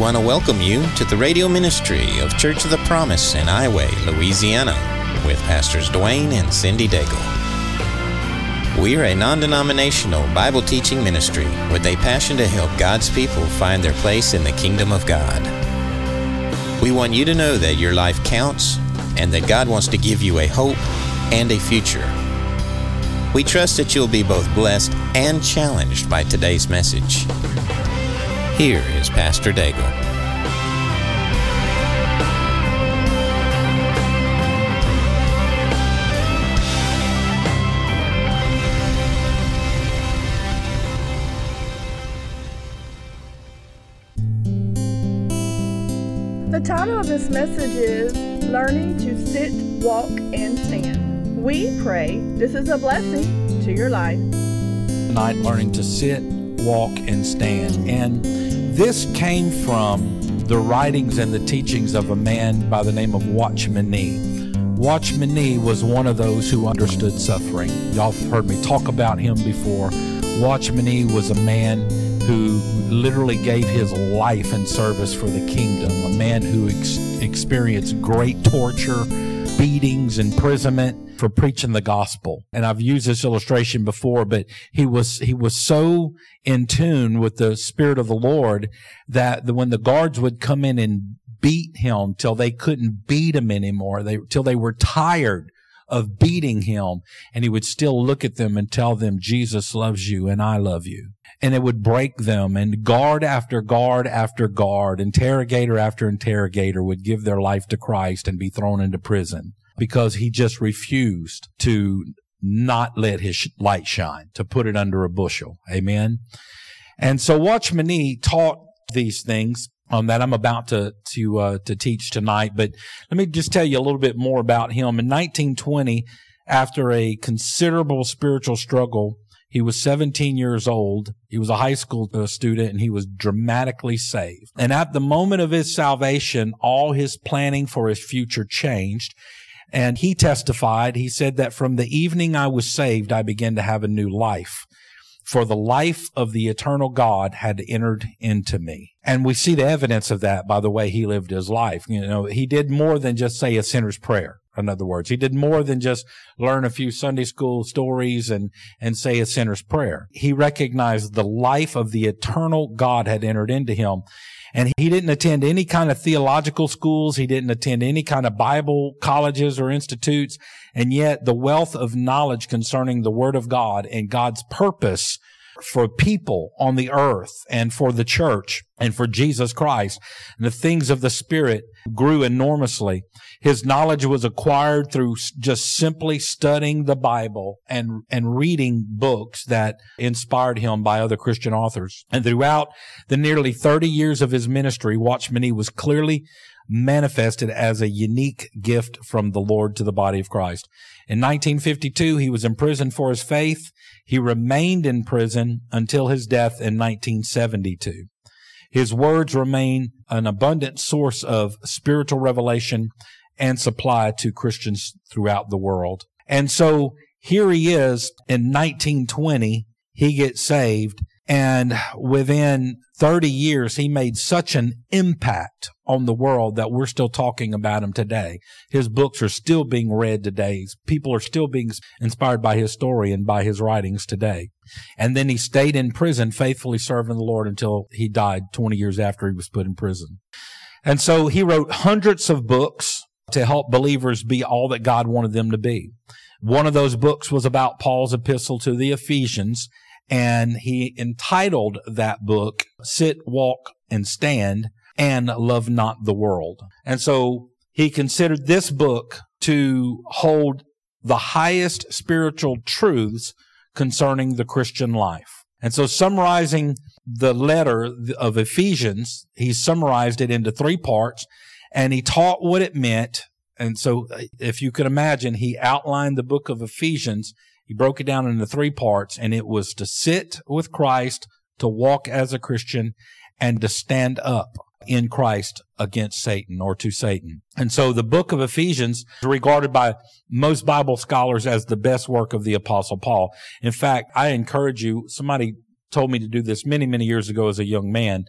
want to welcome you to the radio ministry of Church of the Promise in Highway, Louisiana, with Pastors Dwayne and Cindy Daigle. We are a non-denominational Bible teaching ministry with a passion to help God's people find their place in the kingdom of God. We want you to know that your life counts and that God wants to give you a hope and a future. We trust that you'll be both blessed and challenged by today's message. Here is Pastor Daigle. The title of this message is Learning to Sit, Walk, and Stand. We pray this is a blessing to your life. Tonight, learning to sit, walk, and stand. And this came from the writings and the teachings of a man by the name of Watchman Nee. Watchman Nee was one of those who understood suffering. Y'all have heard me talk about him before. Watchman Nee was a man who literally gave his life in service for the kingdom, a man who experienced great torture, beatings, imprisonment for preaching the gospel. And I've used this illustration before, but he was so in tune with the Spirit of the Lord that when the guards would come in and beat him till they couldn't beat him anymore, till they were tired of beating him, and he would still look at them and tell them, Jesus loves you and I love you. And it would break them, and guard after guard after guard, interrogator after interrogator would give their life to Christ and be thrown into prison because he just refused to not let his light shine, to put it under a bushel. Amen. And so Watchman Nee taught these things that I'm about to teach tonight. But let me just tell you a little bit more about him. In 1920, after a considerable spiritual struggle, he was 17 years old. He was a high school student, and he was dramatically saved. And at the moment of his salvation, all his planning for his future changed. And he testified, he said that from the evening I was saved, I began to have a new life. For the life of the eternal God had entered into me. And we see the evidence of that by the way he lived his life. You know, he did more than just say a sinner's prayer. In other words, he did more than just learn a few Sunday school stories and say a sinner's prayer. He recognized the life of the eternal God had entered into him. And he didn't attend any kind of theological schools. He didn't attend any kind of Bible colleges or institutes. And yet the wealth of knowledge concerning the Word of God and God's purpose for people on the earth and for the church and for Jesus Christ and the things of the Spirit grew enormously. His knowledge was acquired through just simply studying the Bible and reading books that inspired him by other Christian authors. And throughout the nearly 30 years of his ministry, Watchman Nee was clearly manifested as a unique gift from the Lord to the body of Christ. In 1952, he was imprisoned for his faith. He remained in prison until his death in 1972. His words remain an abundant source of spiritual revelation and supply to Christians throughout the world. And so here he is in 1920, he gets saved, and within 30 years, he made such an impact on the world that we're still talking about him today. His books are still being read today. People are still being inspired by his story and by his writings today. And then he stayed in prison, faithfully serving the Lord until he died 20 years after he was put in prison. And so he wrote hundreds of books to help believers be all that God wanted them to be. One of those books was about Paul's epistle to the Ephesians, and he entitled that book, Sit, Walk, and Stand, and Love Not the World. And so he considered this book to hold the highest spiritual truths concerning the Christian life. And so summarizing the letter of Ephesians, he summarized it into 3 parts, and he taught what it meant. And so if you could imagine, he outlined the book of Ephesians. He broke it down into 3 parts, and it was to sit with Christ, to walk as a Christian, and to stand up in Christ against Satan or to Satan. And so the book of Ephesians is regarded by most Bible scholars as the best work of the Apostle Paul. In fact, I encourage you, somebody told me to do this many, many years ago as a young man,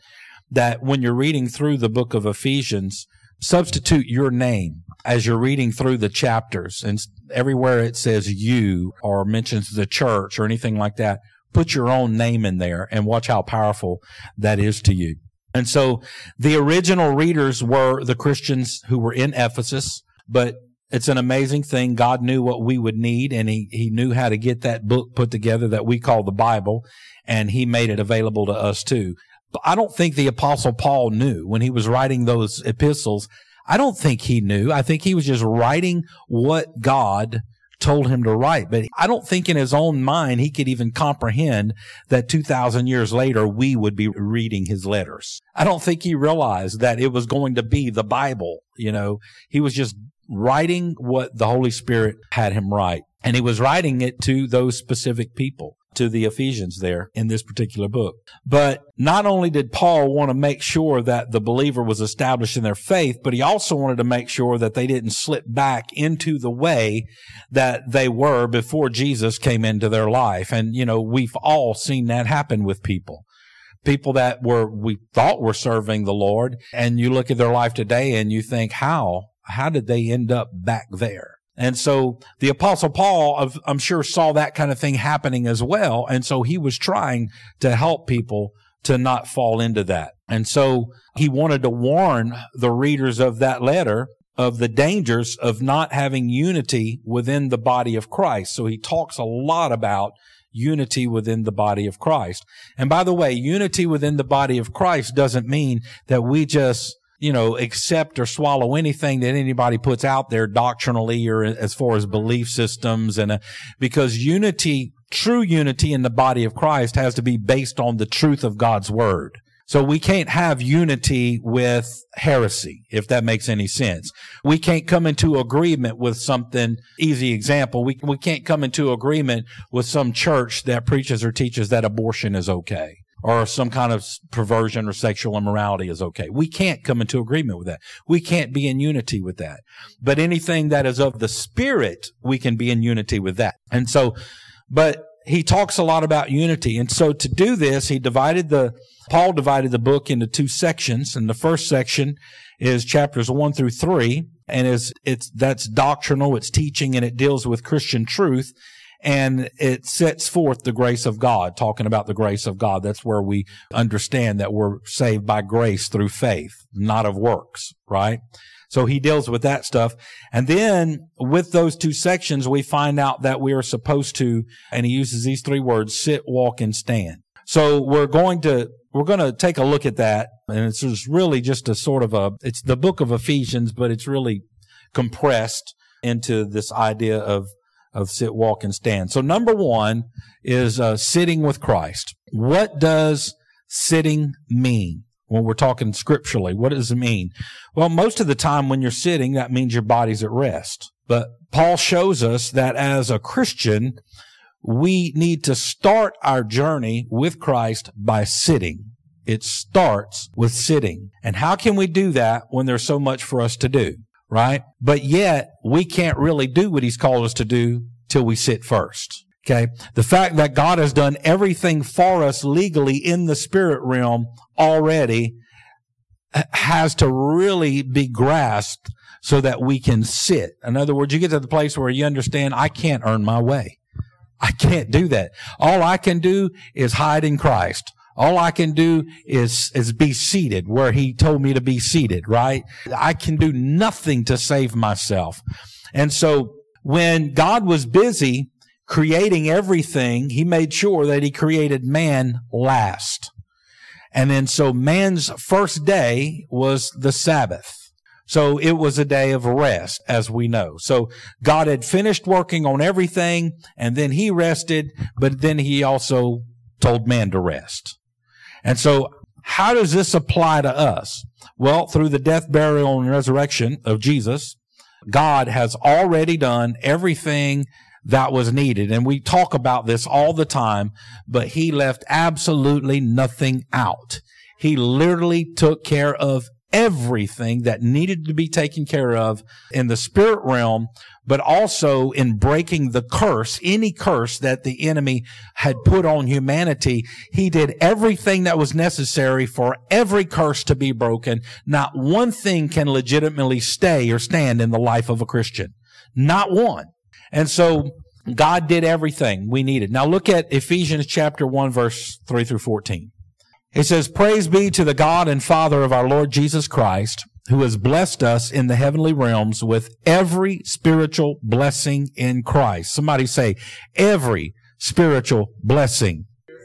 that when you're reading through the book of Ephesians, substitute your name as you're reading through the chapters. And everywhere it says you or mentions the church or anything like that, put your own name in there and watch how powerful that is to you. And so the original readers were the Christians who were in Ephesus, but it's an amazing thing. God knew what we would need, and he knew how to get that book put together that we call the Bible, and he made it available to us too. But I don't think the Apostle Paul knew when he was writing those epistles. I don't think he knew. I think he was just writing what God told him to write. But I don't think in his own mind he could even comprehend that 2,000 years later we would be reading his letters. I don't think he realized that it was going to be the Bible. You know, he was just writing what the Holy Spirit had him write. And he was writing it to those specific people, to the Ephesians there in this particular book. But not only did Paul want to make sure that the believer was established in their faith, but he also wanted to make sure that they didn't slip back into the way that they were before Jesus came into their life. And, you know, we've all seen that happen with people. People that we thought were serving the Lord, and you look at their life today and you think, how did they end up back there? And so the Apostle Paul, I'm sure, saw that kind of thing happening as well. And so he was trying to help people to not fall into that. And so he wanted to warn the readers of that letter of the dangers of not having unity within the body of Christ. So he talks a lot about unity within the body of Christ. And by the way, unity within the body of Christ doesn't mean that we just accept or swallow anything that anybody puts out there doctrinally or as far as belief systems. Because unity, true unity in the body of Christ has to be based on the truth of God's word. So we can't have unity with heresy, if that makes any sense. We can't come into agreement with something. Easy example. We can't come into agreement with some church that preaches or teaches that abortion is okay, or some kind of perversion or sexual immorality is okay. We can't come into agreement with that. We can't be in unity with that. But anything that is of the Spirit, we can be in unity with that. And so, but he talks a lot about unity. And so to do this, Paul divided the book into two sections. And the first section is chapters 1 through 3. And that's doctrinal, it's teaching, and it deals with Christian truth. And it sets forth the grace of God, talking about the grace of God. That's where we understand that we're saved by grace through faith, not of works, right? So he deals with that stuff. And then with those two sections, we find out that we are supposed to, and he uses these three words, sit, walk, and stand. So we're going to take a look at that. And it's just really just it's the book of Ephesians, but it's really compressed into this idea of sit, walk, and stand. So number one is sitting with Christ. What does sitting mean? When we're talking scripturally, what does it mean? Well, most of the time when you're sitting, that means your body's at rest. But Paul shows us that as a Christian, we need to start our journey with Christ by sitting. It starts with sitting. And how can we do that when there's so much for us to do, right? But yet, we can't really do what he's called us to do till we sit first. Okay. The fact that God has done everything for us legally in the spirit realm already has to really be grasped so that we can sit. In other words, you get to the place where you understand, I can't earn my way. I can't do that. All I can do is hide in Christ. All I can do is be seated where he told me to be seated, right? I can do nothing to save myself. And so when God was busy creating everything, he made sure that he created man last. And then so man's first day was the Sabbath. So it was a day of rest, as we know. So God had finished working on everything, and then he rested, but then he also told man to rest. And so how does this apply to us? Well, through the death, burial, and resurrection of Jesus, God has already done everything that was needed. And we talk about this all the time, but he left absolutely nothing out. He literally took care of everything that needed to be taken care of in the spirit realm, but also in breaking the curse, any curse that the enemy had put on humanity. He did everything that was necessary for every curse to be broken. Not one thing can legitimately stay or stand in the life of a Christian. Not one. And so God did everything we needed. Now look at Ephesians chapter 1, verse 3 through 14. It says, "Praise be to the God and Father of our Lord Jesus Christ, who has blessed us in the heavenly realms with every spiritual blessing in Christ." Somebody say, every spiritual blessing.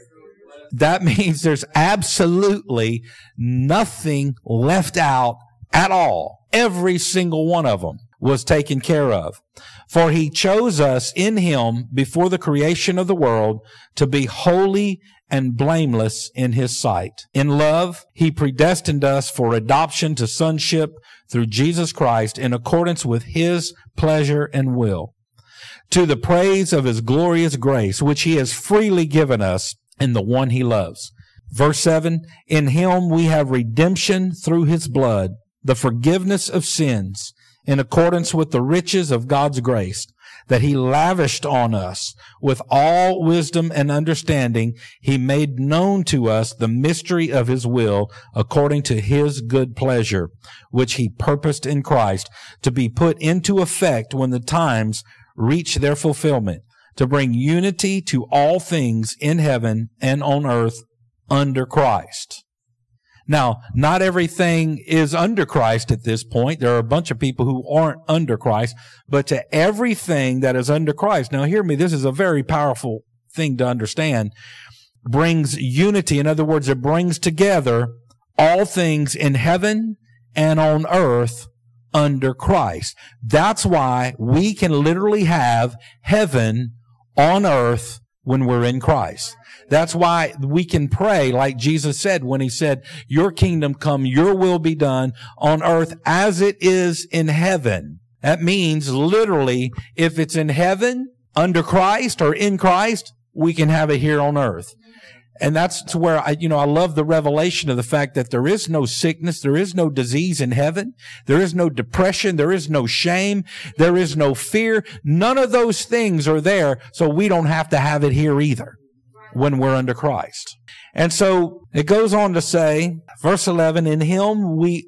That means there's absolutely nothing left out at all. Every single one of them was taken care of. "For he chose us in him before the creation of the world to be holy and blameless in his sight. In love, he predestined us for adoption to sonship through Jesus Christ in accordance with his pleasure and will, to the praise of his glorious grace, which he has freely given us in the one he loves." Verse 7, "In him we have redemption through his blood, the forgiveness of sins, in accordance with the riches of God's grace, that he lavished on us with all wisdom and understanding. He made known to us the mystery of his will according to his good pleasure, which he purposed in Christ to be put into effect when the times reach their fulfillment, to bring unity to all things in heaven and on earth under Christ." Now, not everything is under Christ at this point. There are a bunch of people who aren't under Christ, but to everything that is under Christ. Now, hear me, this is a very powerful thing to understand. Brings unity. In other words, it brings together all things in heaven and on earth under Christ. That's why we can literally have heaven on earth when we're in Christ. That's why we can pray like Jesus said when he said, "Your kingdom come, your will be done on earth as it is in heaven." That means literally, if it's in heaven, under Christ or in Christ, we can have it here on earth. And that's where I love the revelation of the fact that there is no sickness, there is no disease in heaven, there is no depression, there is no shame, there is no fear. None of those things are there, so we don't have to have it here either when we're under Christ. And so it goes on to say, verse 11, "In him we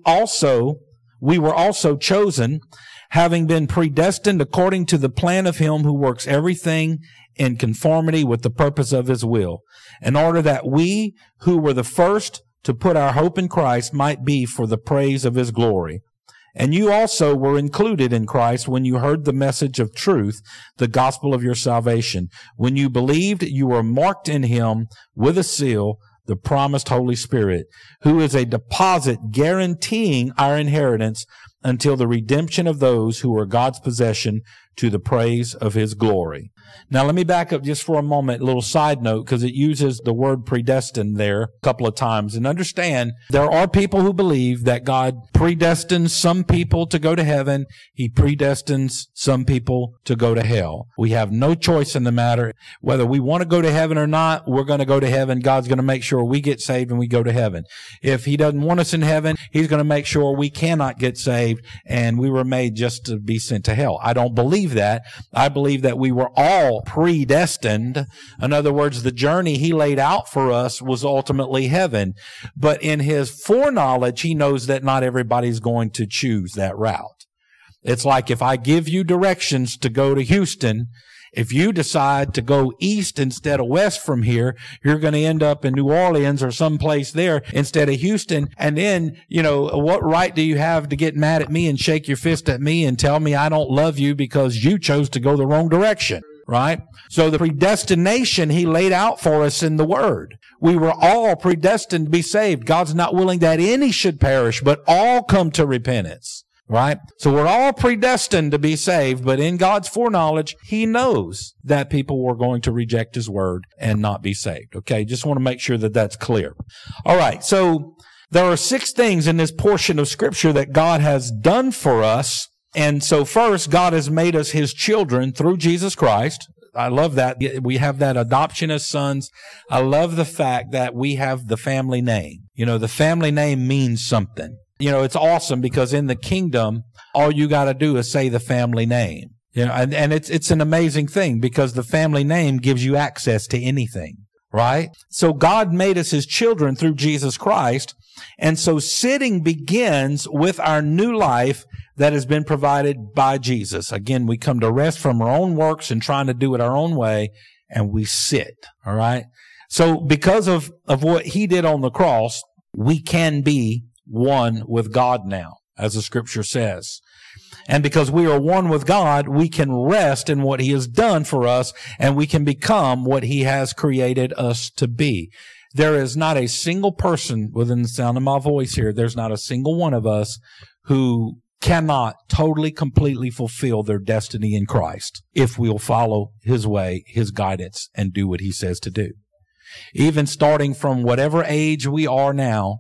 were also chosen, having been predestined according to the plan of him who works everything in conformity with the purpose of his will, in order that we who were the first to put our hope in Christ might be for the praise of his glory. And you also were included in Christ when you heard the message of truth, the gospel of your salvation. When you believed, you were marked in him with a seal, the promised Holy Spirit, who is a deposit guaranteeing our inheritance until the redemption of those who are God's possession, to the praise of his glory." Now let me back up just for a moment, a little side note, because it uses the word predestined there a couple of times. And understand, there are people who believe that God predestines some people to go to heaven. He predestines some people to go to hell. We have no choice in the matter. Whether we want to go to heaven or not, we're going to go to heaven. God's going to make sure we get saved and we go to heaven. If he doesn't want us in heaven, he's going to make sure we cannot get saved and we were made just to be sent to hell. I don't believe that. I believe that we were all predestined. In other words, the journey he laid out for us was ultimately heaven. But in his foreknowledge, he knows that not everybody's going to choose that route. It's like if I give you directions to go to Houston, if you decide to go east instead of west from here, you're going to end up in New Orleans or someplace there instead of Houston. And then, what right do you have to get mad at me and shake your fist at me and tell me I don't love you because you chose to go the wrong direction, right? So the predestination he laid out for us in the Word. We were all predestined to be saved. God's not willing that any should perish, but all come to repentance. Right? So we're all predestined to be saved, but in God's foreknowledge, he knows that people were going to reject his word and not be saved. Okay? Just want to make sure that that's clear. All right. So there are 6 things in this portion of Scripture that God has done for us. And so first, God has made us his children through Jesus Christ. I love that. We have that adoption as sons. I love the fact that we have the family name. The family name means something. it's awesome because in the kingdom, all you got to do is say the family name. And it's an amazing thing because the family name gives you access to anything, right? So God made us his children through Jesus Christ. And so sitting begins with our new life that has been provided by Jesus. Again, we come to rest from our own works and trying to do it our own way, and we sit, all right? So because of what he did on the cross, we can be one with God now, as the scripture says. And because we are one with God, we can rest in what he has done for us, and we can become what he has created us to be. There is not a single person within the sound of my voice here, there's not a single one of us who cannot totally, completely fulfill their destiny in Christ if we'll follow his way, his guidance, and do what he says to do. Even starting from whatever age we are now,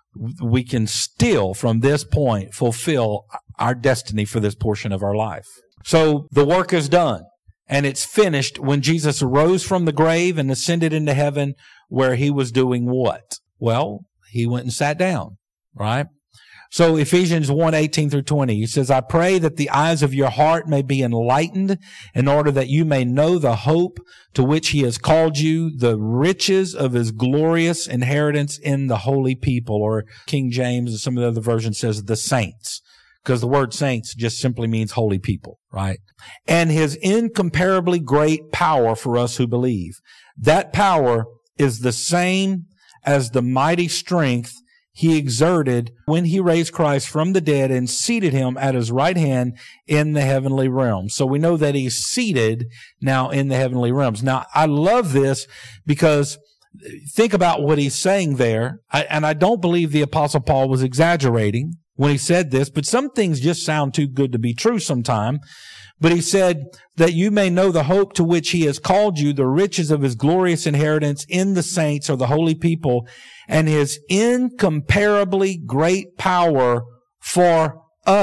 we can still, from this point, fulfill our destiny for this portion of our life. So the work is done, and it's finished when Jesus rose from the grave and ascended into heaven, where he was doing what? Well, he went and sat down, right? So Ephesians 1:18-20, he says, I pray that the eyes of your heart may be enlightened in order that you may know the hope to which he has called you, the riches of his glorious inheritance in the holy people. Or King James and some of the other versions says the saints, because the word saints just simply means holy people, right? And his incomparably great power for us who believe. That power is the same as the mighty strength he exerted when he raised Christ from the dead and seated him at his right hand in the heavenly realms. So we know that he's seated now in the heavenly realms. Now, I love this because think about what he's saying there. And I don't believe the Apostle Paul was exaggerating when he said this, but some things just sound too good to be true sometime. But he said that you may know the hope to which he has called you, the riches of his glorious inheritance in the saints or the holy people, and his incomparably great power for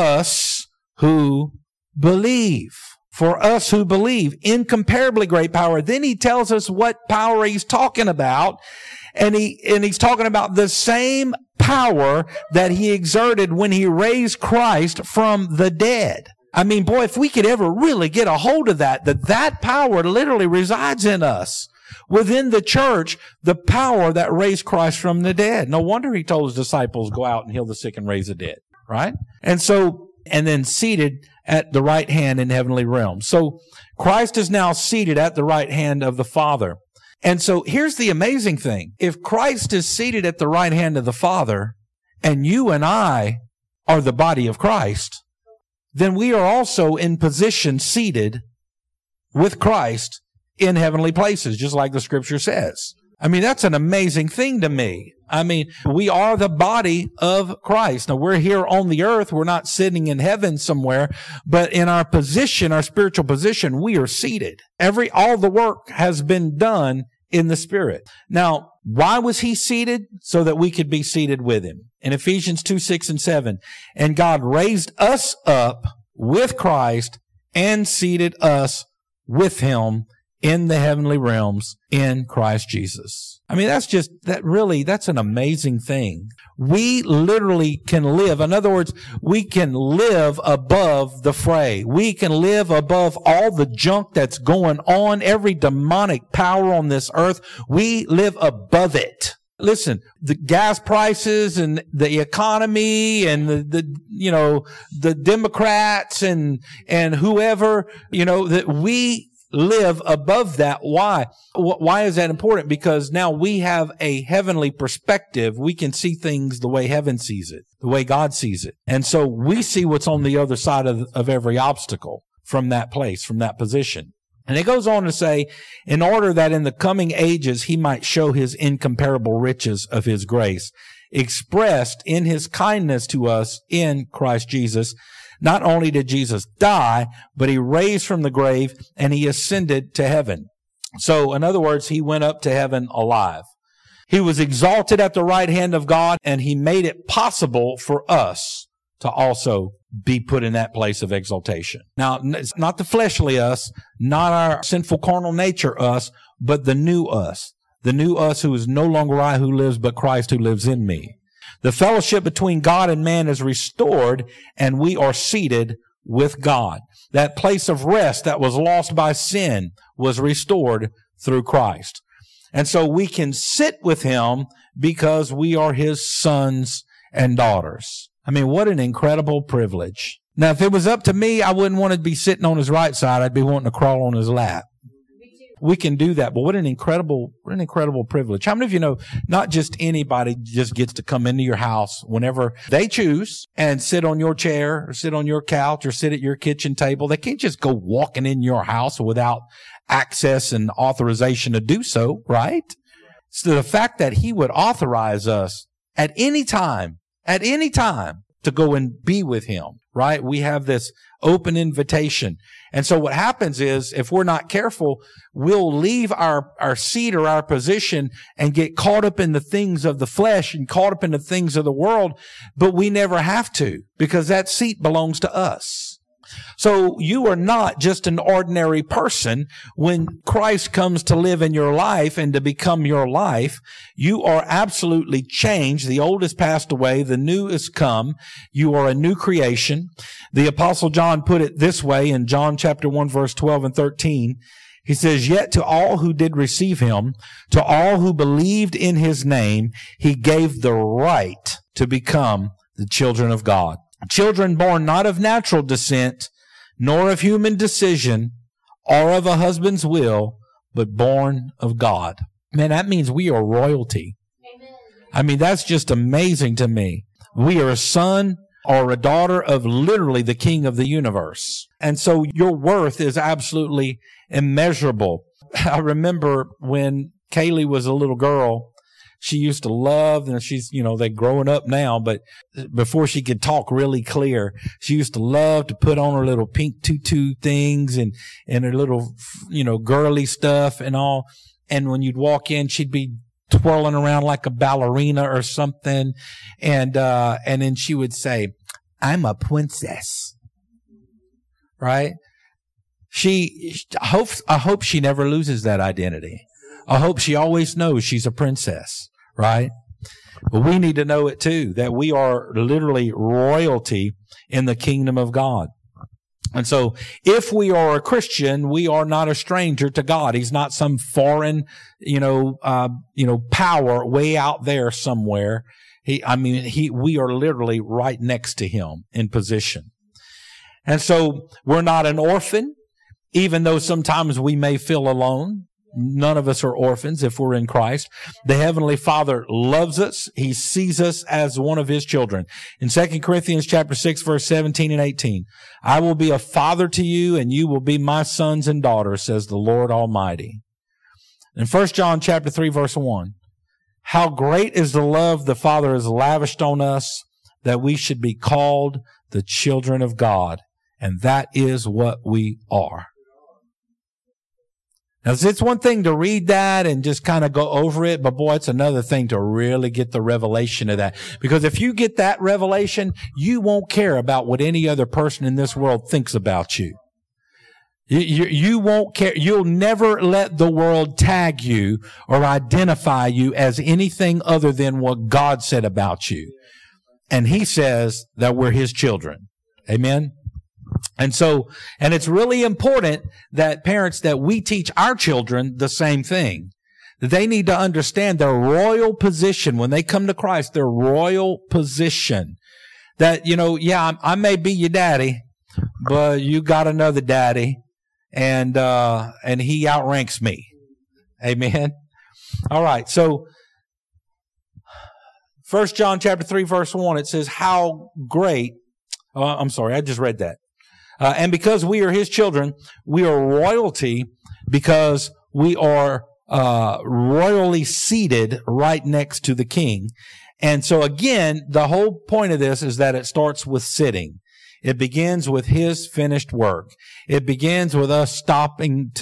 us who believe. For us who believe, incomparably great power. Then he tells us what power he's talking about. And he's talking about the same power that he exerted when he raised Christ from the dead. I mean, boy, if we could ever really get a hold of that power literally resides in us. Within the church, the power that raised Christ from the dead. No wonder he told his disciples, go out and heal the sick and raise the dead, right? And then seated at the right hand in heavenly realms. So Christ is now seated at the right hand of the Father. And so here's the amazing thing. If Christ is seated at the right hand of the Father, and you and I are the body of Christ, then we are also in position seated with Christ in heavenly places, just like the scripture says. I mean, that's an amazing thing to me. I mean, we are the body of Christ. Now, we're here on the earth. We're not sitting in heaven somewhere, but in our position, our spiritual position, we are seated. All the work has been done in the Spirit. Now, why was he seated? So that we could be seated with him. In Ephesians 2:6-7, and God raised us up with Christ and seated us with him in the heavenly realms in Christ Jesus. I mean, that's an amazing thing. We literally can live. In other words, we can live above the fray. We can live above all the junk that's going on, every demonic power on this earth. We live above it. Listen, the gas prices and the economy and the Democrats and whoever, that we live above that. Why? Why is that important? Because now we have a heavenly perspective. We can see things the way heaven sees it, the way God sees it. And so we see what's on the other side of every obstacle from that place, from that position. And it goes on to say, in order that in the coming ages he might show his incomparable riches of his grace, expressed in his kindness to us in Christ Jesus. Not only did Jesus die, but he raised from the grave and he ascended to heaven. So, in other words, he went up to heaven alive. He was exalted at the right hand of God, and he made it possible for us to also be put in that place of exaltation. Now, it's not the fleshly us, not our sinful carnal nature us, but the new us who is no longer I who lives, but Christ who lives in me. The fellowship between God and man is restored, and we are seated with God. That place of rest that was lost by sin was restored through Christ. And so we can sit with him because we are his sons and daughters. I mean, what an incredible privilege. Now, if it was up to me, I wouldn't want to be sitting on his right side. I'd be wanting to crawl on his lap. We can do that, but what an incredible privilege. How many of you know not just anybody just gets to come into your house whenever they choose and sit on your chair or sit on your couch or sit at your kitchen table? They can't just go walking in your house without access and authorization to do so, right? So the fact that he would authorize us at any time to go and be with him, right? We have this open invitation. And so what happens is, if we're not careful, we'll leave our seat or our position and get caught up in the things of the flesh and caught up in the things of the world, but we never have to, because that seat belongs to us. So you are not just an ordinary person. When Christ comes to live in your life and to become your life, you are absolutely changed. The old has passed away. The new has come. You are a new creation. The Apostle John put it this way in John chapter 1, verse 12 and 13. He says, "Yet to all who did receive him, to all who believed in his name, he gave the right to become the children of God. Children born not of natural descent, nor of human decision, or of a husband's will, but born of God." Man, that means we are royalty. Amen. I mean, that's just amazing to me. We are a son or a daughter of literally the King of the universe. And so your worth is absolutely immeasurable. I remember when Kaylee was a little girl, she used to love, and she's, they're growing up now, but before she could talk really clear, she used to love to put on her little pink tutu things and her little, girly stuff and all. And when you'd walk in, she'd be twirling around like a ballerina or something. And then she would say, "I'm a princess." Right? I hope she never loses that identity. I hope she always knows she's a princess, right? But we need to know it too, that we are literally royalty in the kingdom of God. And so if we are a Christian, we are not a stranger to God. He's not some foreign, power way out there somewhere. We are literally right next to him in position. And so we're not an orphan, even though sometimes we may feel alone. None of us are orphans if we're in Christ. The Heavenly Father loves us. He sees us as one of his children. In 2 Corinthians chapter 6, verse 17 and 18, "I will be a father to you, and you will be my sons and daughters, says the Lord Almighty." In 1 John chapter 3, verse 1, "How great is the love the Father has lavished on us, that we should be called the children of God. And that is what we are." Now, it's one thing to read that and just kind of go over it, but boy, it's another thing to really get the revelation of that. Because if you get that revelation, you won't care about what any other person in this world thinks about you. You won't care. You'll never let the world tag you or identify you as anything other than what God said about you. And he says that we're his children. Amen? And it's really important that parents, that we teach our children the same thing. They need to understand their royal position when they come to Christ, their royal position. That, I may be your daddy, but you got another daddy, and he outranks me. Amen. All right. So 1 John chapter 3, verse 1, it says, "How great," I just read that. "And because we are his children, we are royalty because we are royally seated right next to the king." And so again, the whole point of this is that it starts with sitting. It begins with his finished work. It begins with us striving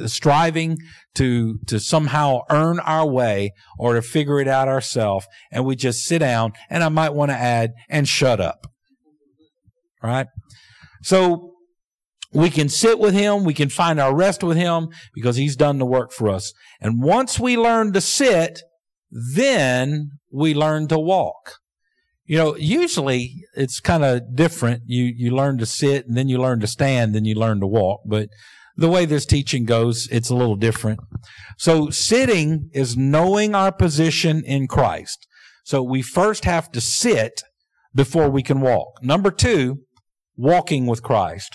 to somehow earn our way or to figure it out ourselves. And we just sit down, and I might want to add, and shut up. Right? So we can sit with him. We can find our rest with him because he's done the work for us. And once we learn to sit, then we learn to walk. Usually it's kind of different. You learn to sit, and then you learn to stand, then you learn to walk. But the way this teaching goes, it's a little different. So sitting is knowing our position in Christ. So we first have to sit before we can walk. Number 2, walking with Christ.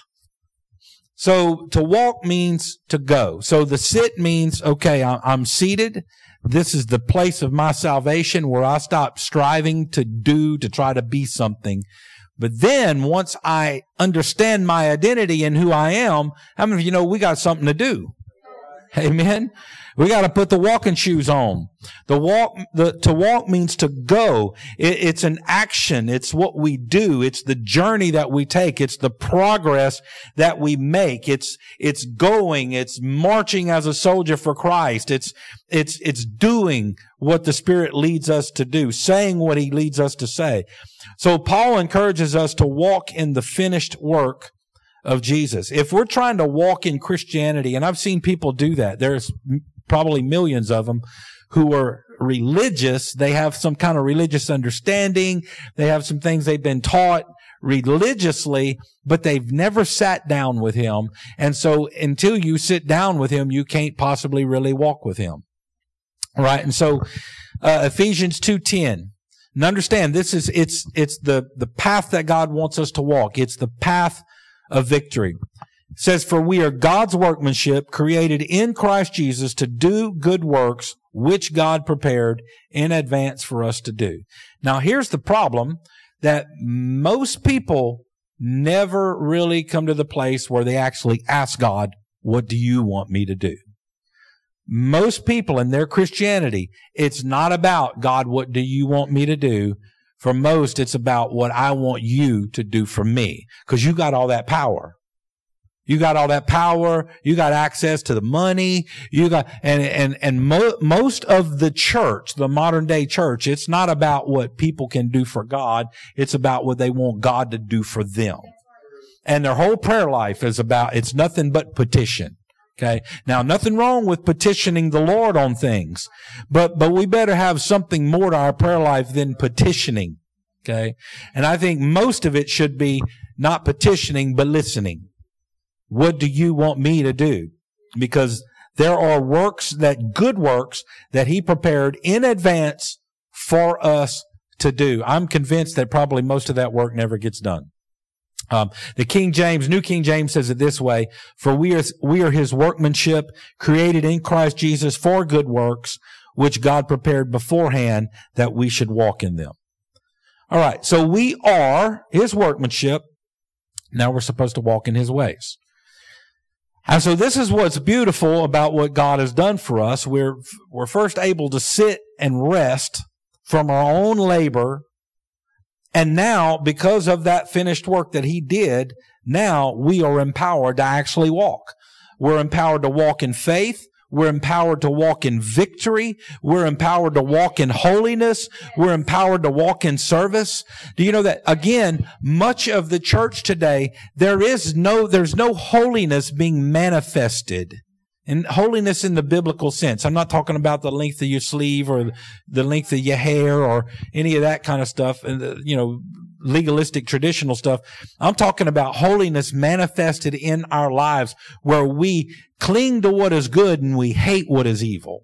So to walk means to go. So the sit means, okay, I'm seated. This is the place of my salvation where I stop striving to try to be something. But then once I understand my identity and who I am, how many of you know we got something to do? Amen. We got to put the walking shoes on. To walk means to go. It's an action. It's what we do. It's the journey that we take. It's the progress that we make. It's going. It's marching as a soldier for Christ. It's doing what the Spirit leads us to do, saying what He leads us to say. So Paul encourages us to walk in the finished work of Jesus. If we're trying to walk in Christianity, and I've seen people do that, there's probably millions of them who are religious. They have some kind of religious understanding. They have some things they've been taught religiously, but they've never sat down with Him. And so until you sit down with Him, you can't possibly really walk with Him. All right. And so, Ephesians 2:10. And understand, it's the path that God wants us to walk. It's the path of victory. It says, for we are God's workmanship, created in Christ Jesus to do good works, which God prepared in advance for us to do. Now, here's the problem, that most people never really come to the place where they actually ask God, what do you want me to do? Most people in their Christianity, it's not about, God, what do you want me to do? For most, it's about what I want you to do for me. Because you got all that power. You got all that power. You got access to the money. You got, most of the church, the modern day church, it's not about what people can do for God. It's about what they want God to do for them. And their whole prayer life is about, it's nothing but petition. Okay. Now, nothing wrong with petitioning the Lord on things, but we better have something more to our prayer life than petitioning. Okay. And I think most of it should be not petitioning, but listening. What do you want me to do? Because there are good works that He prepared in advance for us to do. I'm convinced that probably most of that work never gets done. The New King James says it this way, for we are His workmanship, created in Christ Jesus for good works, which God prepared beforehand that we should walk in them. All right. So we are His workmanship. Now we're supposed to walk in His ways. And so this is what's beautiful about what God has done for us. We're first able to sit and rest from our own labor. And now, because of that finished work that He did, now we are empowered to actually walk. We're empowered to walk in faith. We're empowered to walk in victory. We're empowered to walk in holiness. We're empowered to walk in service. Do you know that, again, much of the church today, there's no holiness being manifested. And holiness in the biblical sense. I'm not talking about the length of your sleeve or the length of your hair or any of that kind of stuff and, legalistic traditional stuff. I'm talking about holiness manifested in our lives where we cling to what is good and we hate what is evil.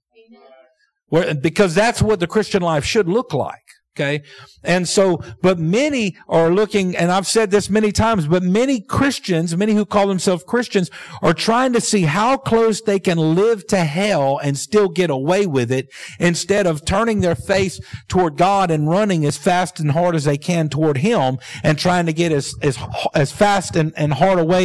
Because that's what the Christian life should look like. Okay. And so, but many are looking, and I've said this many times, but many Christians, many who call themselves Christians, are trying to see how close they can live to hell and still get away with it instead of turning their face toward God and running as fast and hard as they can toward Him and trying to get as fast and hard away,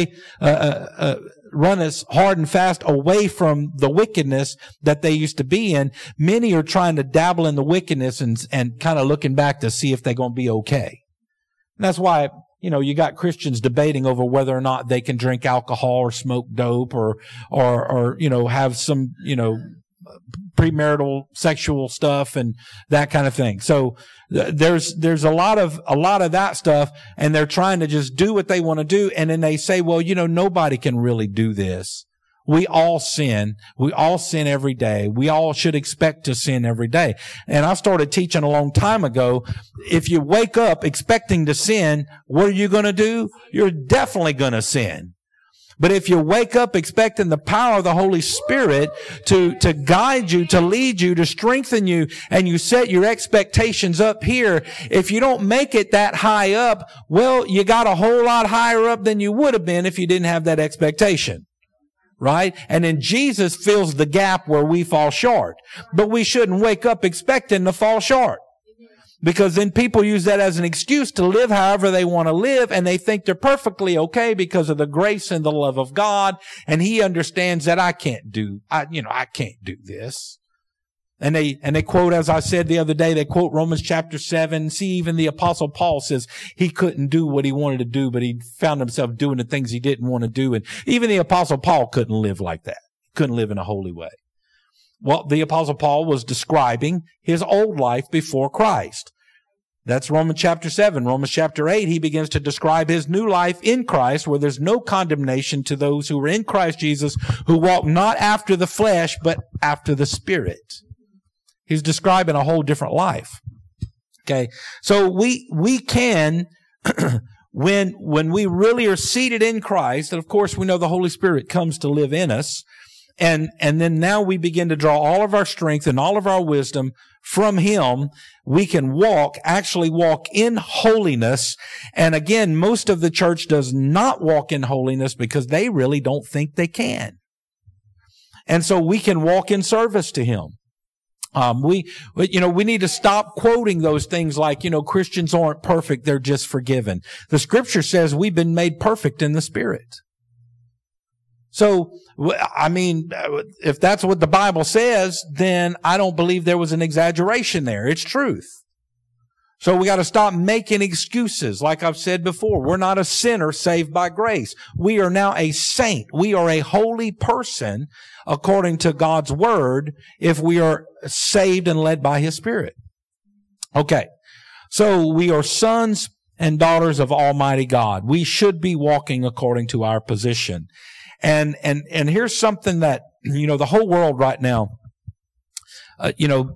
run as hard and fast away from the wickedness that they used to be in. Many are trying to dabble in the wickedness and kind of looking back to see if they're going to be okay. And that's why, you got Christians debating over whether or not they can drink alcohol or smoke dope or have some, premarital sexual stuff and that kind of thing. So there's a lot of that stuff, and they're trying to just do what they want to do. And then they say, well, nobody can really do this. We all sin. We all sin every day. We all should expect to sin every day. And I started teaching a long time ago, if you wake up expecting to sin, what are you going to do? You're definitely going to sin. But if you wake up expecting the power of the Holy Spirit to guide you, to lead you, to strengthen you, and you set your expectations up here, if you don't make it that high up, well, you got a whole lot higher up than you would have been if you didn't have that expectation. Right? And then Jesus fills the gap where we fall short. But we shouldn't wake up expecting to fall short. Because then people use that as an excuse to live however they want to live, and they think they're perfectly okay because of the grace and the love of God, and He understands that I can't do this. And they quote, as I said the other day, they quote Romans chapter 7. See, even the Apostle Paul says he couldn't do what he wanted to do, but he found himself doing the things he didn't want to do. And even the Apostle Paul couldn't live like that. Couldn't live in a holy way. Well, the Apostle Paul was describing his old life before Christ. That's Romans chapter 7. Romans chapter 8, he begins to describe his new life in Christ, where there's no condemnation to those who are in Christ Jesus, who walk not after the flesh, but after the Spirit. He's describing a whole different life. Okay. So we can, when we really are seated in Christ, and of course we know the Holy Spirit comes to live in us, and then now we begin to draw all of our strength and all of our wisdom from Him. We can actually walk in holiness. And again, most of the church does not walk in holiness because they really don't think they can. And so we can walk in service to Him. We need to stop quoting those things like, Christians aren't perfect, they're just forgiven. The Scripture says we've been made perfect in the Spirit. So, I mean, if that's what the Bible says, then I don't believe there was an exaggeration there. It's truth. So we got to stop making excuses. Like I've said before, we're not a sinner saved by grace. We are now a saint. We are a holy person according to God's Word if we are saved and led by His Spirit. Okay. So we are sons and daughters of Almighty God. We should be walking according to our position. And here's something that, the whole world right now, I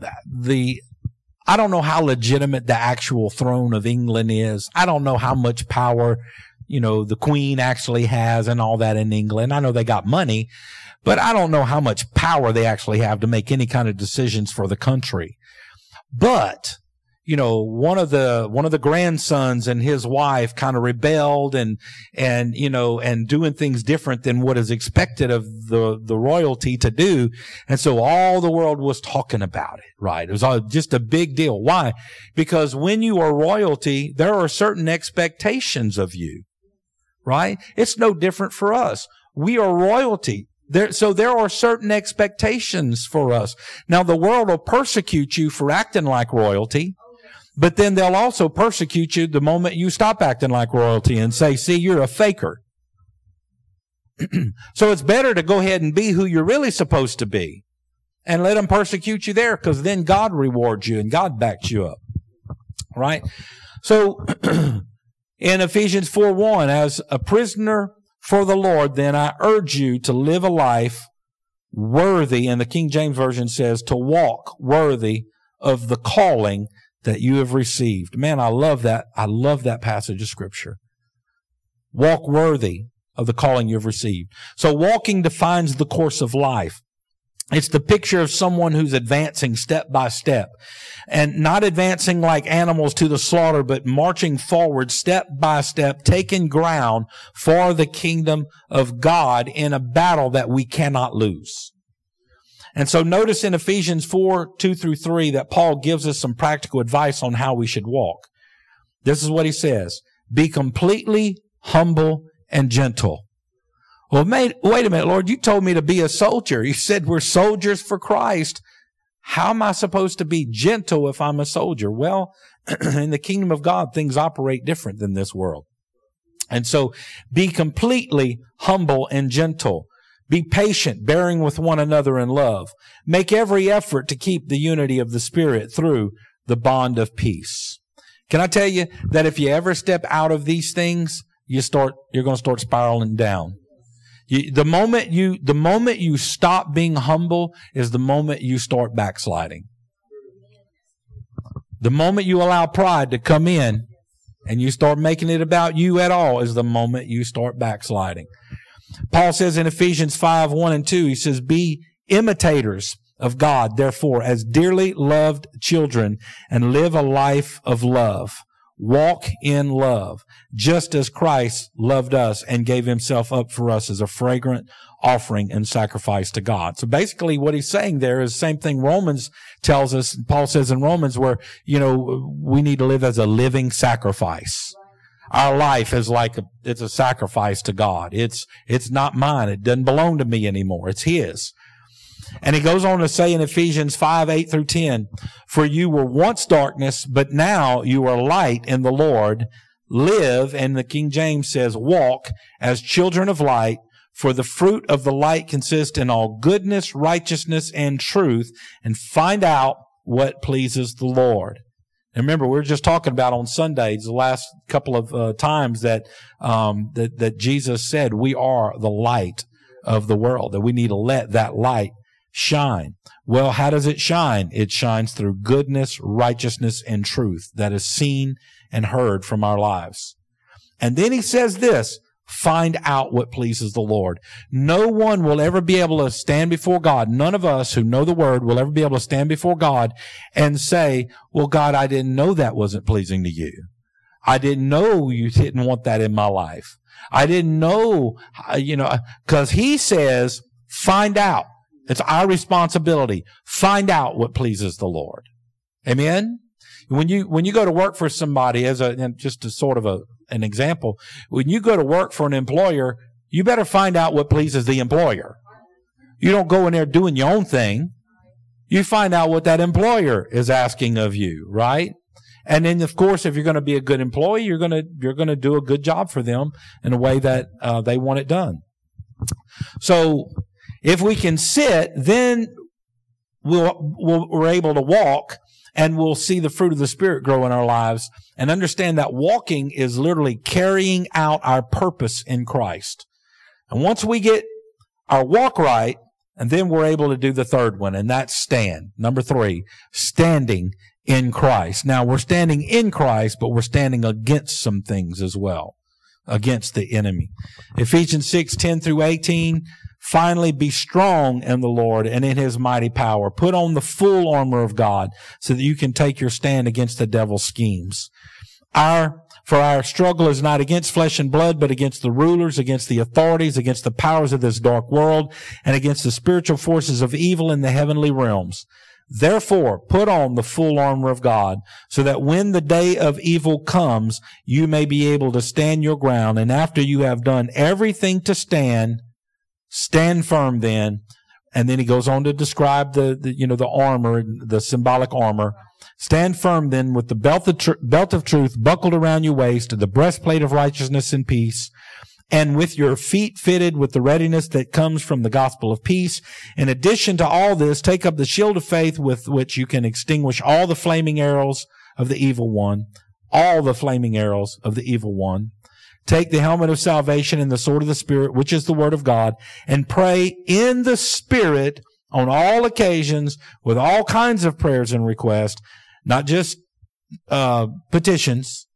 don't know how legitimate the actual throne of England is. I don't know how much power, the Queen actually has and all that in England. I know they got money, but I don't know how much power they actually have to make any kind of decisions for the country. But, one of the grandsons and his wife kind of rebelled and doing things different than what is expected of the royalty to do. And so all the world was talking about it, right? It was just a big deal. Why? Because when you are royalty, there are certain expectations of you, right? It's no different for us. We are royalty. So there are certain expectations for us. Now, the world will persecute you for acting like royalty. But then they'll also persecute you the moment you stop acting like royalty and say, see, you're a faker. So it's better to go ahead and be who you're really supposed to be and let them persecute you there, because then God rewards you and God backs you up. Right? So in Ephesians 4:1, as a prisoner for the Lord, then I urge you to live a life worthy, and the King James Version says to walk worthy of the calling that you have received. Man, I love that. I love that passage of Scripture. Walk worthy of the calling you've received. So walking defines the course of life. It's the picture of someone who's advancing step by step, and not advancing like animals to the slaughter, but marching forward step by step, taking ground for the kingdom of God in a battle that we cannot lose. And so notice in Ephesians 4:2-3 that Paul gives us some practical advice on how we should walk. This is what he says: be completely humble and gentle. Well, wait a minute, Lord, you told me to be a soldier. You said we're soldiers for Christ. How am I supposed to be gentle if I'm a soldier? Well, in the kingdom of God, things operate different than this world. And so be completely humble and gentle. Be patient, bearing with one another in love. Make every effort to keep the unity of the Spirit through the bond of peace. Can I tell you that if you ever step out of these things, you're going to start spiraling down. The moment you stop being humble is the moment you start backsliding. The moment you allow pride to come in and you start making it about you at all is the moment you start backsliding. Paul says in Ephesians 5:1-2, he says, be imitators of God, therefore, as dearly loved children, and live a life of love. Walk in love, just as Christ loved us and gave himself up for us as a fragrant offering and sacrifice to God. So basically what he's saying there is the same thing Romans tells us, Paul says in Romans, where, we need to live as a living sacrifice. Our life is it's a sacrifice to God. It's not mine. It doesn't belong to me anymore. It's his. And he goes on to say in Ephesians 5:8-10, for you were once darkness, but now you are light in the Lord. Live, and the King James says, walk as children of light, for the fruit of the light consists in all goodness, righteousness, and truth, and find out what pleases the Lord. And remember, we were just talking about on Sundays, the last couple of times that Jesus said we are the light of the world, that we need to let that light shine. Well, how does it shine? It shines through goodness, righteousness, and truth that is seen and heard from our lives. And then he says this, find out what pleases the Lord. No one will ever be able to stand before God. None of us who know the word will ever be able to stand before God and say, well, God, I didn't know that wasn't pleasing to you. I didn't know you didn't want that in my life. I didn't know, because he says, find out. It's our responsibility. Find out what pleases the Lord. Amen? When you go to work for somebody, just as sort of an example, when you go to work for an employer, you better find out what pleases the employer. You don't go in there doing your own thing. You find out what that employer is asking of you, right? And then, of course, if you're going to be a good employee, you're going to do a good job for them in a way that they want it done. So, if we can sit, then we're able to walk, and we'll see the fruit of the Spirit grow in our lives, and understand that walking is literally carrying out our purpose in Christ. And once we get our walk right, and then we're able to do the third one, and that's stand. Number 3, standing in Christ. Now, we're standing in Christ, but we're standing against some things as well, against the enemy. Ephesians 6:10-18, finally, be strong in the Lord and in his mighty power. Put on the full armor of God so that you can take your stand against the devil's schemes. For our struggle is not against flesh and blood, but against the rulers, against the authorities, against the powers of this dark world, and against the spiritual forces of evil in the heavenly realms. Therefore, put on the full armor of God, so that when the day of evil comes, you may be able to stand your ground. And after you have done everything to stand firm then. And then he goes on to describe the armor, the symbolic armor. Stand firm then with the belt of truth buckled around your waist, the breastplate of righteousness and peace, and with your feet fitted with the readiness that comes from the gospel of peace. In addition to all this, take up the shield of faith with which you can extinguish all the flaming arrows of the evil one. All the flaming arrows of the evil one. Take the helmet of salvation and the sword of the Spirit, which is the word of God, and pray in the Spirit on all occasions with all kinds of prayers and requests, not just petitions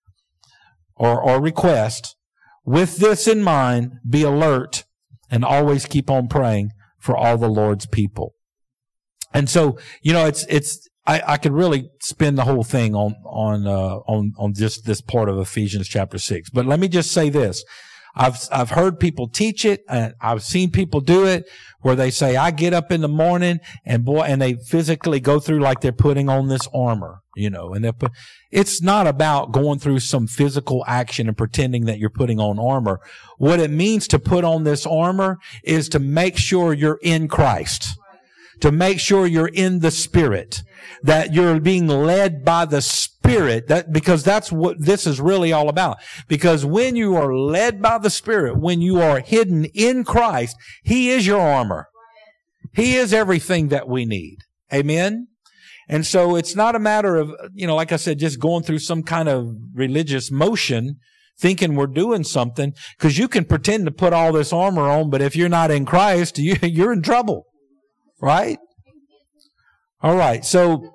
or requests. With this in mind, be alert and always keep on praying for all the Lord's people. And so, I could really spend the whole thing on just this part of Ephesians chapter 6. But let me just say this. I've heard people teach it, and I've seen people do it where they say, I get up in the morning and they physically go through like they're putting on this armor, and it's not about going through some physical action and pretending that you're putting on armor. What it means to put on this armor is to make sure you're in Christ. To make sure you're in the Spirit, that you're being led by the Spirit, because that's what this is really all about. Because when you are led by the Spirit, when you are hidden in Christ, He is your armor. He is everything that we need. Amen? And so it's not a matter of, like I said, just going through some kind of religious motion thinking we're doing something, because you can pretend to put all this armor on, but if you're not in Christ, you're in trouble, right? All right, so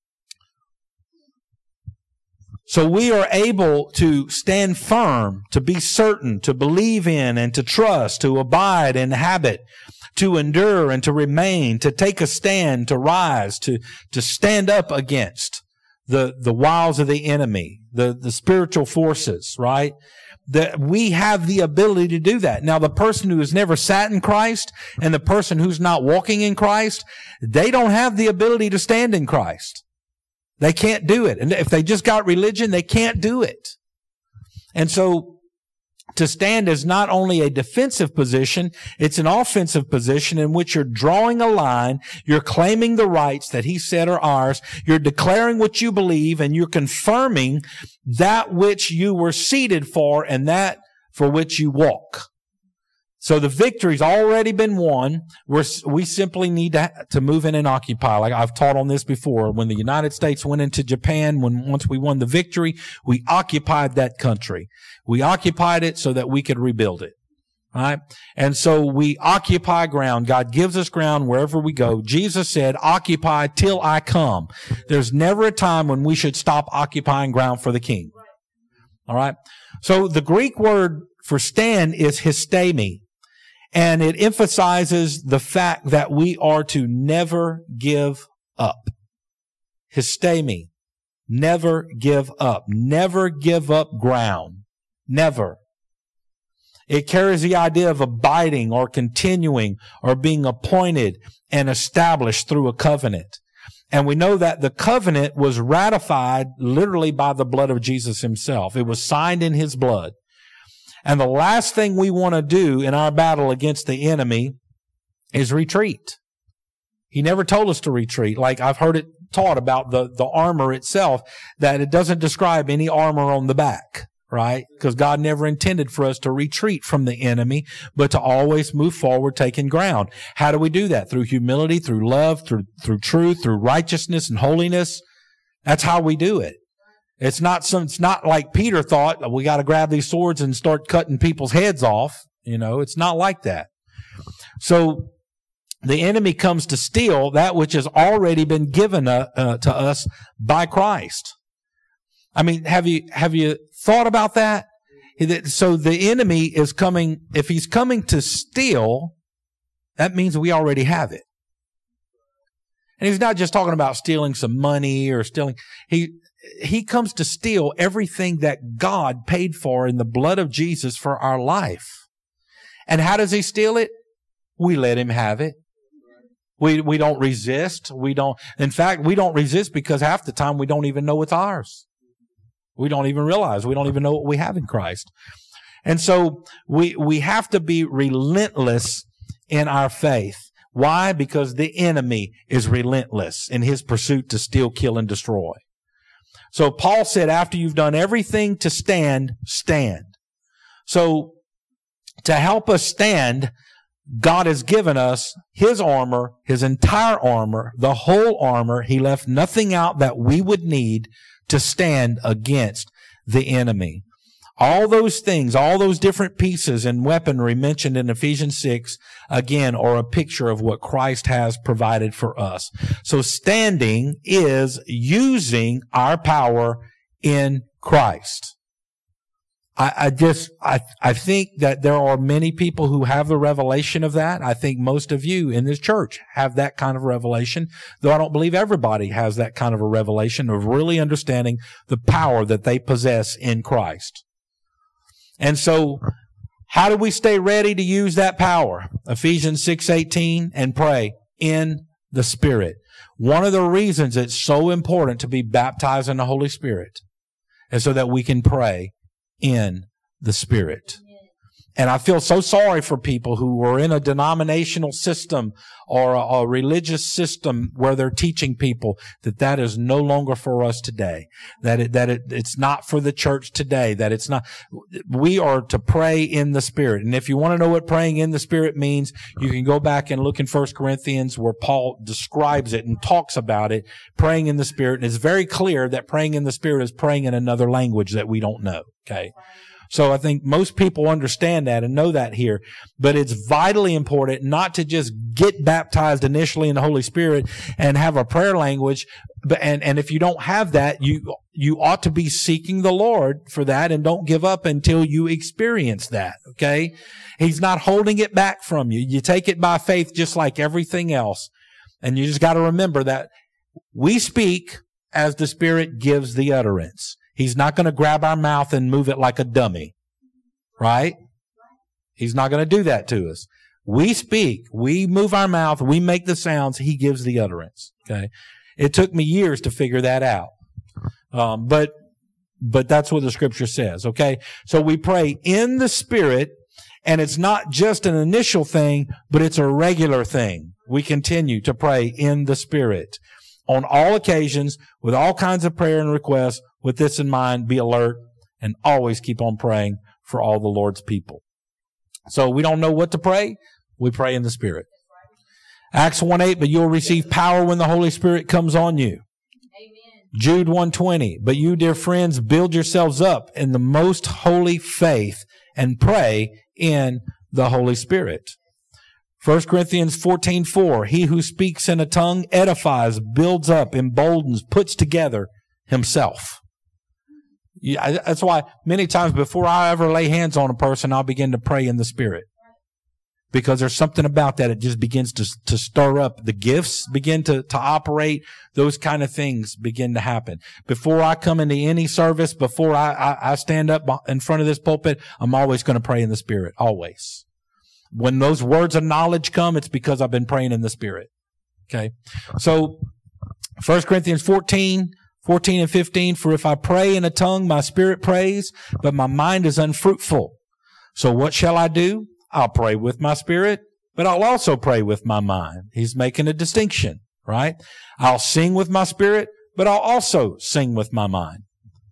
we are able to stand firm, to be certain, to believe in and to trust, to abide in habit, to endure and to remain, to take a stand, to rise, to stand up against the wiles of the enemy, the spiritual forces, right? That we have the ability to do that. Now, the person who has never sat in Christ and the person who's not walking in Christ, they don't have the ability to stand in Christ. They can't do it. And if they just got religion, they can't do it. And so to stand is not only a defensive position, it's an offensive position in which you're drawing a line, you're claiming the rights that He said are ours, you're declaring what you believe, and you're confirming that which you were seated for and that for which you walk. So the victory's already been won. We simply need to move in and occupy. Like I've taught on this before. When the United States went into Japan, once we won the victory, we occupied that country. We occupied it so that we could rebuild it. Right? And so we occupy ground. God gives us ground wherever we go. Jesus said, occupy till I come. There's never a time when we should stop occupying ground for the King. All right? So the Greek word for stand is histemi. And it emphasizes the fact that we are to never give up. Histemi. Never give up. Never give up ground. Never. It carries the idea of abiding or continuing or being appointed and established through a covenant. And we know that the covenant was ratified literally by the blood of Jesus Himself. It was signed in His blood. And the last thing we want to do in our battle against the enemy is retreat. He never told us to retreat. Like I've heard it taught about the armor itself, that it doesn't describe any armor on the back, right? Because God never intended for us to retreat from the enemy, but to always move forward, taking ground. How do we do that? Through humility, through love, through truth, through righteousness and holiness. That's how we do it. It's not like Peter thought, we got to grab these swords and start cutting people's heads off. It's not like that. So the enemy comes to steal that which has already been given to us by Christ. I mean, have you thought about that? So the enemy is coming, if he's coming to steal, that means we already have it. And he's not just talking about stealing some money or stealing, he comes to steal everything that God paid for in the blood of Jesus for our life. And how does he steal it? We let him have it. We don't resist. In fact, we don't resist because half the time we don't even know it's ours. We don't even realize. We don't even know what we have in Christ. And so we have to be relentless in our faith. Why? Because the enemy is relentless in his pursuit to steal, kill, and destroy. So Paul said, after you've done everything to stand, stand. So to help us stand, God has given us His armor, His entire armor, the whole armor. He left nothing out that we would need to stand against the enemy. All those things, all those different pieces and weaponry mentioned in Ephesians 6, again, are a picture of what Christ has provided for us. So standing is using our power in Christ. I think that there are many people who have the revelation of that. I think most of you in this church have that kind of revelation, though I don't believe everybody has that kind of a revelation of really understanding the power that they possess in Christ. And so, how do we stay ready to use that power? Ephesians 6:18, and pray in the Spirit. One of the reasons it's so important to be baptized in the Holy Spirit is so that we can pray in the Spirit. And I feel so sorry for people who are in a denominational system or a religious system where they're teaching people that is no longer for us today. It's not for the church today. That it's not. We are to pray in the Spirit. And if you want to know what praying in the Spirit means, you can go back and look in 1 Corinthians where Paul describes it and talks about it, praying in the Spirit. And it's very clear that praying in the Spirit is praying in another language that we don't know. Okay. So I think most people understand that and know that here. But it's vitally important not to just get baptized initially in the Holy Spirit and have a prayer language. And if you don't have that, you ought to be seeking the Lord for that, and don't give up until you experience that. Okay? He's not holding it back from you. You take it by faith just like everything else. And you just got to remember that we speak as the Spirit gives the utterance. He's not going to grab our mouth and move it like a dummy. Right? He's not going to do that to us. We speak. We move our mouth. We make the sounds. He gives the utterance. Okay? It took me years to figure that out. But that's what the Scripture says. Okay? So we pray in the Spirit, and it's not just an initial thing, but it's a regular thing. We continue to pray in the Spirit. On all occasions, with all kinds of prayer and requests, with this in mind, be alert and always keep on praying for all the Lord's people. So we don't know what to pray. We pray in the Spirit. Acts 1:8, but you'll receive power when the Holy Spirit comes on you. Amen. Jude 1:20, but you, dear friends, build yourselves up in the most holy faith and pray in the Holy Spirit. 1 Corinthians 14:4, he who speaks in a tongue edifies, builds up, emboldens, puts together himself. That's why many times before I ever lay hands on a person, I'll begin to pray in the Spirit. Because there's something about that. It just begins to stir up. The gifts begin to operate. Those kind of things begin to happen. Before I come into any service, before I stand up in front of this pulpit, I'm always going to pray in the Spirit. Always. When those words of knowledge come, it's because I've been praying in the Spirit. Okay? So, 1 Corinthians 14 and 15, for if I pray in a tongue, my spirit prays, but my mind is unfruitful. So what shall I do? I'll pray with my spirit, but I'll also pray with my mind. He's making a distinction, right? I'll sing with my spirit, but I'll also sing with my mind.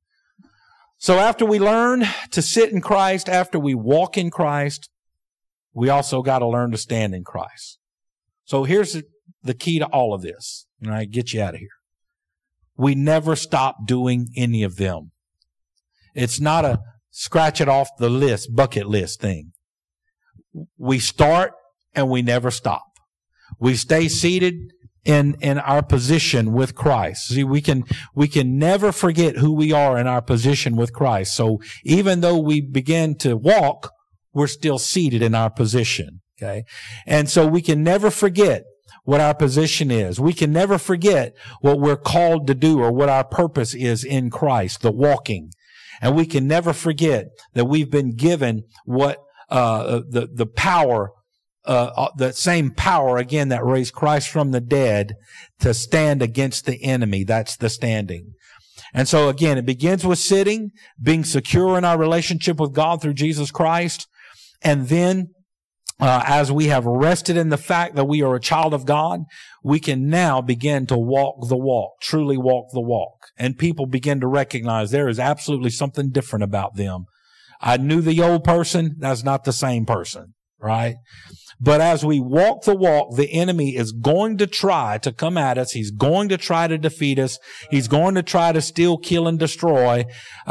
So after we learn to sit in Christ, after we walk in Christ, we also got to learn to stand in Christ. So here's the key to all of this, and I get you out of here. We never stop doing any of them. It's not a scratch it off the list, bucket list thing. We start and we never stop. We stay seated in our position with Christ. See, we can never forget who we are in our position with Christ. So even though we begin to walk, we're still seated in our position. Okay. And so we can never forget what our position is. We can never forget what we're called to do or what our purpose is in Christ, the walking. And we can never forget that we've been given what the power, the same power again that raised Christ from the dead to stand against the enemy. That's the standing. And so again, it begins with sitting, being secure in our relationship with God through Jesus Christ. And then, as we have rested in the fact that we are a child of God, we can now begin to walk the walk, truly walk the walk. And people begin to recognize there is absolutely something different about them. I knew the old person. That's not the same person, right? But as we walk the walk, the enemy is going to try to come at us. He's going to try to defeat us. He's going to try to steal, kill, and destroy.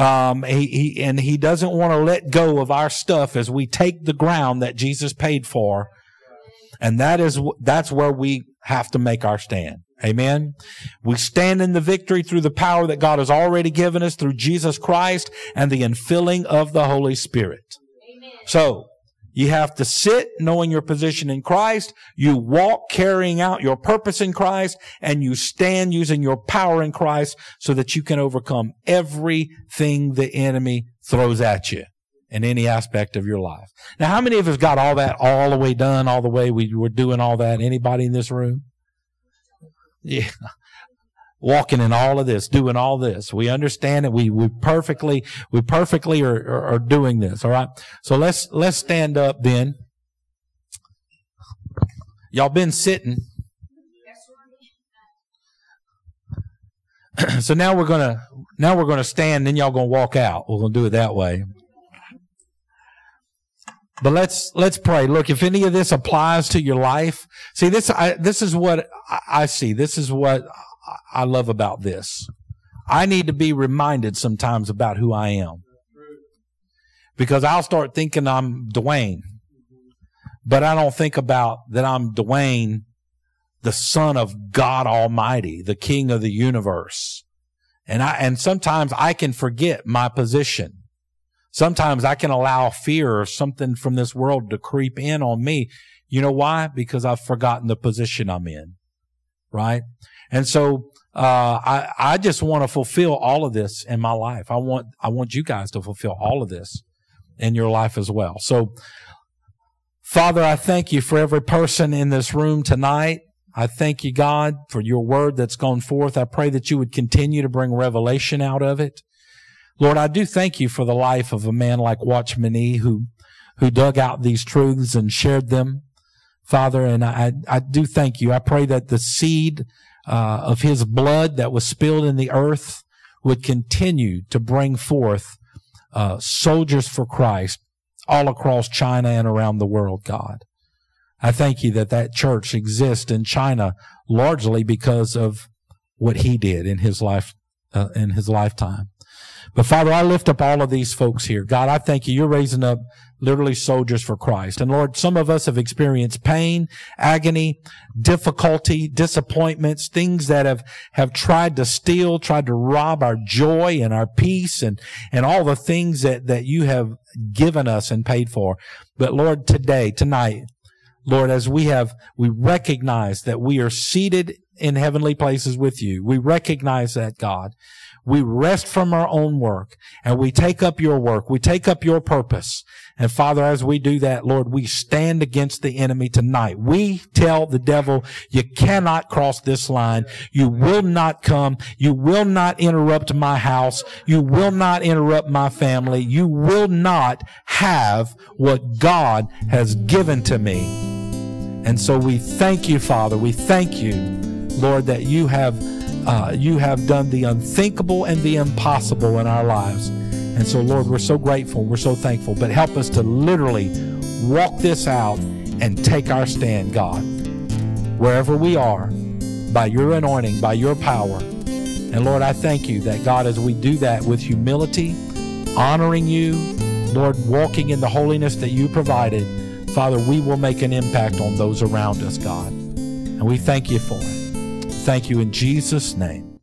He doesn't want to let go of our stuff as we take the ground that Jesus paid for. And that's where we have to make our stand. Amen. We stand in the victory through the power that God has already given us through Jesus Christ and the infilling of the Holy Spirit. Amen. So, you have to sit knowing your position in Christ. You walk carrying out your purpose in Christ, and you stand using your power in Christ so that you can overcome everything the enemy throws at you in any aspect of your life. Now, how many of us got all that all the way done, all the way we were doing all that? Anybody in this room? Yeah. Walking in all of this, doing all this. We understand it. We perfectly are doing this. All right. So let's stand up then. Y'all been sitting. So now we're gonna stand, then y'all gonna walk out. We're gonna do it that way. But let's pray. Look, if any of this applies to your life, see this is what I see. This is what I love about this. I need to be reminded sometimes about who I am. because I'll start thinking I'm Dwayne, but I don't think about that I'm Dwayne, the Son of God Almighty, the King of the universe. And sometimes I can forget my position. Sometimes I can allow fear or something from this world to creep in on me. You know why? Because I've forgotten the position I'm in, right? And so I just want to fulfill all of this in my life. I want you guys to fulfill all of this in your life as well. So, Father, I thank you for every person in this room tonight. I thank you, God, for your word that's gone forth. I pray that you would continue to bring revelation out of it. Lord, I do thank you for the life of a man like Watchman Nee who dug out these truths and shared them, Father, and I do thank you. I pray that the seed of his blood that was spilled in the earth would continue to bring forth soldiers for Christ all across China and around the world, God. I thank you that church exists in China largely because of what he did in his life, in his lifetime. But Father, I lift up all of these folks here. God, I thank you. You're raising up literally soldiers for Christ. And Lord, some of us have experienced pain, agony, difficulty, disappointments, things that have tried to steal, tried to rob our joy and our peace and all the things that you have given us and paid for. But Lord, tonight, Lord, as we recognize that we are seated in heavenly places with you. We recognize that, God. We rest from our own work and we take up your work. We take up your purpose. And Father, as we do that, Lord, we stand against the enemy tonight. We tell the devil, you cannot cross this line. You will not come. You will not interrupt my house. You will not interrupt my family. You will not have what God has given to me. And so we thank you, Father. We thank you, Lord, that you have done the unthinkable and the impossible in our lives. And so, Lord, we're so grateful. We're so thankful. But help us to literally walk this out and take our stand, God, wherever we are, by your anointing, by your power. And, Lord, I thank you that, God, as we do that with humility, honoring you, Lord, walking in the holiness that you provided, Father, we will make an impact on those around us, God. And we thank you for it. Thank you in Jesus' name.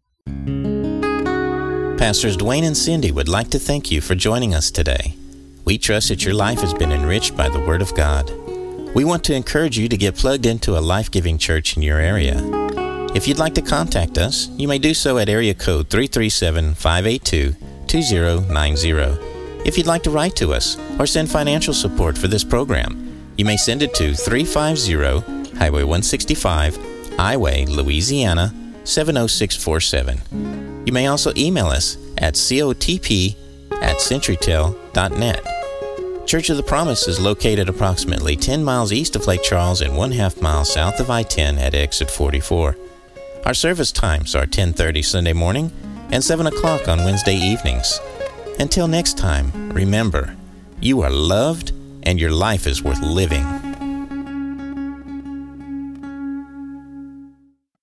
Pastors Dwayne and Cindy would like to thank you for joining us today. We trust that your life has been enriched by the Word of God. We want to encourage you to get plugged into a life-giving church in your area. If you'd like to contact us, you may do so at area code 337-582-2090. If you'd like to write to us or send financial support for this program, you may send it to 350 Highway 165, Iway, Louisiana, 70647. You may also email us at cotp@centurytel.net. Church of the Promise is located approximately 10 miles east of Lake Charles and 1/2 mile south of I-10 at exit 44. Our service times are 10:30 Sunday morning and 7 o'clock on Wednesday evenings. Until next time, remember, you are loved and your life is worth living.